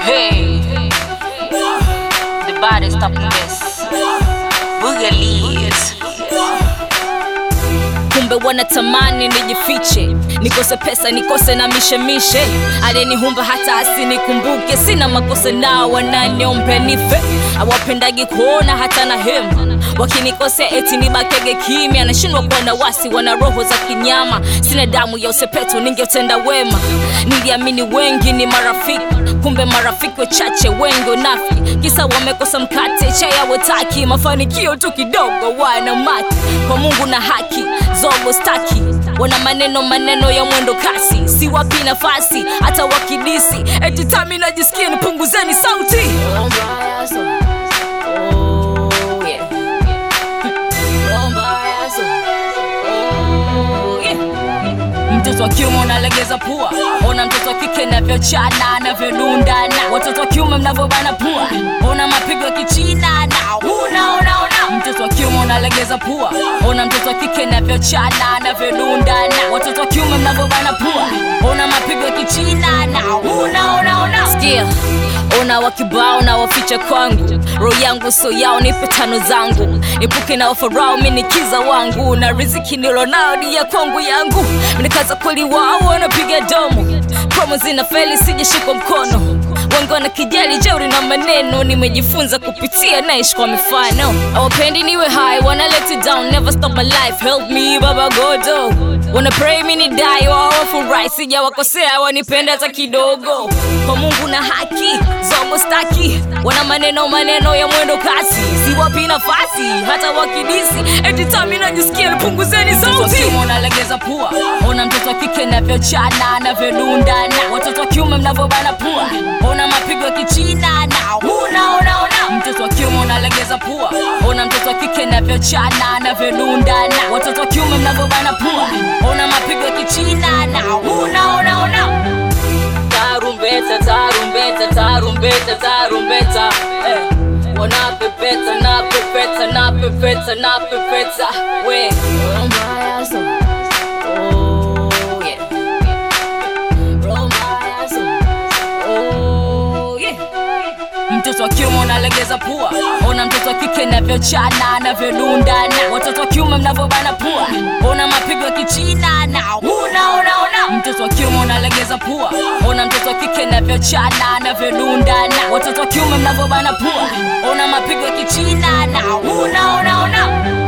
Hey, the body stopping this. Boogalies. Kumbe wanatamani nijifiche, nikose pesa nikose na mishemishe. Alenihumba hata asinikumbuke, sina makosa nao wananiombe nife. Hawapendagi kuona hata na hema, wakinikosea eti nibakege kimya. Nashindwa kuwa na wasi, wana roho za kinyama. Sina damu ya usepetu, ningeutenda wema. Niliamini wengi ni marafiki, kumbe marafiki wachache wengi unafiki. Kisa wamekosa mkate, chai hawataki, mafanikio tu kidogo wana mati. Kwa Mungu na haki, zogo staki. Wana maneno ya mwendo kasi, si wapi nafasi hata wakidisi. Eti tami najisikia nipunguzeni sauti. Mtoto wa kiume unalegeza pua, ona mtoto wa kike anavyochana anavyodundana. Watoto wa kiume mnavyobana pua, ona mapigo ya kichina na una. Mtoto wa kiume unalegeza pua, ona mtoto wa kike anavyochana anavyodundana. Watoto wa kiume mnavyobana pua, ona mapigo ya kichina na una. Sikia, ona wakibao na waficha kwangu. Roho yangu so yao, nipe tano zangu. Nipuke na wafarao, minikiza wangu. Na riziki nilo nao ni ya kwangu yangu. Minikaza kweli wao wanapiga domo, promo zina feli sijashikwa mkono. Wengi wana kijali jeuri na maneno, nimejifunza kupitia naishi kwa mifano. Hawapendi niwe high, wanna let it down, never stop my life, help me Baba Godo. Wanna pray mini die, wao wafurahi, sijawakosea wanipenda hata kidogo. Kwa Mungu na haki, zogo staki. Wana maneno ya mwendo kasi, si wapi nafasi hata wakidisi. Eti tami najisikia nipunguzeni sauti. Mtoto wa kiume unalegeza pua, ona mtoto wa kike anavyochana anavyodundana. Watoto wa kiume mnavyobana pua, ona mapigo ya kichina na una. Mtoto wa kiume unalegeza pua, ona mtoto wa kike anavyochana anavyodundana. Watoto wa kiume mnavyobana pua, ona mapigo ya kichina na una. Tarumbeta, tarumbeta, tarumbeta, tarumbeta. Wanapepeta, napepeta, napepeta, napepeta. We mtoto wa kiume unalegeza pua, ona mtoto wa kike anavyochana anavyodundana. Watoto wa kiume mnavyobana pua, ona mapigo ya kichina na una. Mtoto wa kiume unalegeza pua, ona mtoto wa kike anavyochana anavyodundana. Watoto wa kiume mnavyobana pua, ona mapigo ya kichina na una.